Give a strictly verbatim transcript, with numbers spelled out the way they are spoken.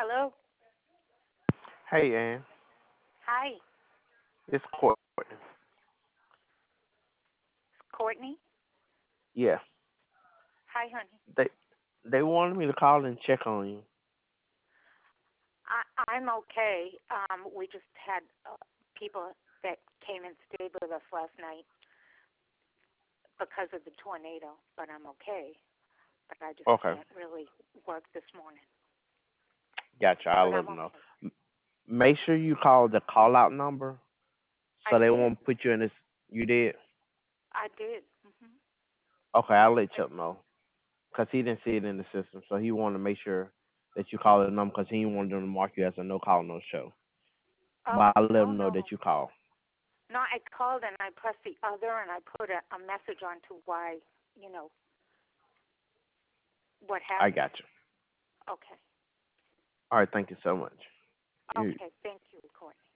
Hello. Hey, Ann. Hi. It's Courtney. Courtney. Yeah. Hi, honey. They they wanted me to call and check on you. I, I'm okay. Um, we just had uh, people that came and stayed with us last night because of the tornado, but I'm okay. But I just Okay. can't really work this morning. Gotcha. I'll But let I'm them know. okay. Make sure you call the call out number I so they did. won't put you in this. You did? I did. hmm Okay, I'll let I, Chuck know. Because he didn't see it in the system. So he wanted to make sure that you call the number because he didn't want them to mark you as a no call, no show. But oh I'll let no them know that no you call. no! I called and I pressed the other and I put a, a message on to why you know what I happened. got you. Okay. All right, thank you so much. You Okay. Thank you, Courtney.